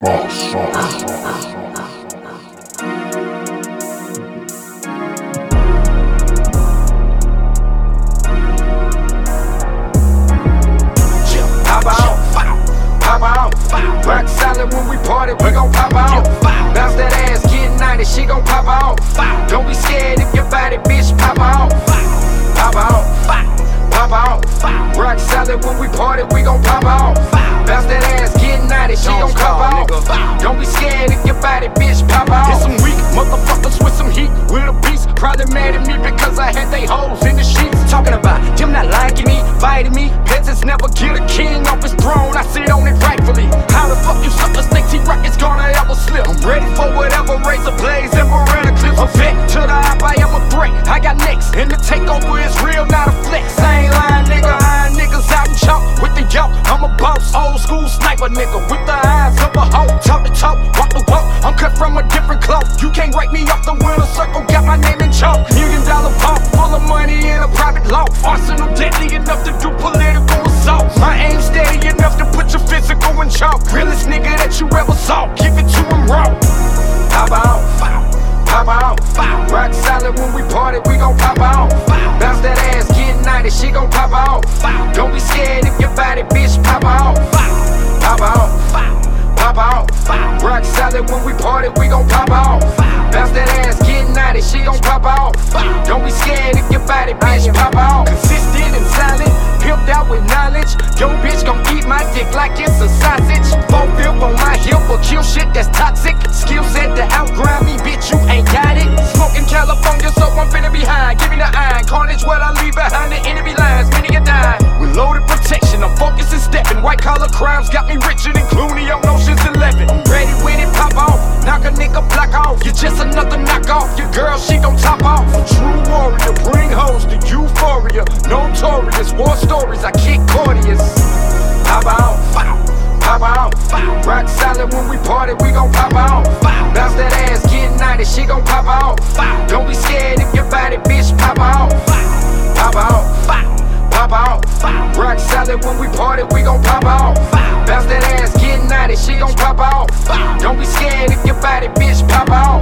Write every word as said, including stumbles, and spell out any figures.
Boss, boss. Rock solid when we party, we gon' pop out. Bounce that ass, get ninety, she gon' pop out. Don't be scared if your body, bitch, pop out. Pop out, pop out. Rock solid when we party, we gon' pop out. Bounce that ass, get ninety, she gon' pop out. Don't be scared if your body, bitch, pop out. Hit some weak motherfuckers with some heat, with a beast. Probably mad at me because I had they hoes in the sheets. Talking about them not liking me, fighting me. Peasants never get a king off his throne, I sit on it rightfully. How the fuck you suckers think T-Rock is gonna ever slip? I'm ready for whatever, razor blades and Verena clips. A vet to the eye, I am a threat. I got next, and the takeover is real, not a flex. I ain't lying, nigga, iron niggas out in chalk with the yoke. I'm a boss, old school sniper nigga with the eyes of a hoe. Talk the talk, walk the walk. I'm cut from a different cloth. You can't write me off the winner circle, got my name in chalk. Million dollar vault, full of money in a private loft. Arsenal deadly enough to do political assault. My aim steady enough to put your physical in chalk. Realest nigga that you ever saw, give it to him raw. Pop out, pop out. Rock solid when we party, we gon' pop out. Bounce that ass, get ninety, she gon' pop out. Don't be scared if your body, bitch, pop out. Pop out, pop out. Rock solid when we party, we gon' pop out. Bounce that ass, get ninety, she gon' pop out. Don't be scared if your body, bitch, pop out. Consistent and silent, pimped out with knowledge. Yo bitch gon' eat my dick like it's a sausage. Four fifth on my hip or kill shit that's toxic. Skill set to outgrind me, bitch, you ain't got it. Smoking California, so I'm finna be high. Give me the iron, carnage what I leave behind the enemy lines. Many a die with loaded protection, I'm focused and stepping. White collar crimes got me richer than Clooney on Ocean's Eleven. I'm ready when it pop off, knock a nigga block off. You're just another knockoff, your girl she gon' top off. A true warrior, bring hoes to euphoria. Notorious war stories, I kick courteous. Pop out, pop out. Rock solid when we party, we gon' pop out. Bounce that ass, get ninety, she gon' pop out. Don't be scared if your body, bitch, pop out. Pop out, pop out. Rock solid when we party, we gon' pop out. Bounce that ass, get ninety, she gon' pop out. Don't be scared if your body, bitch, pop out.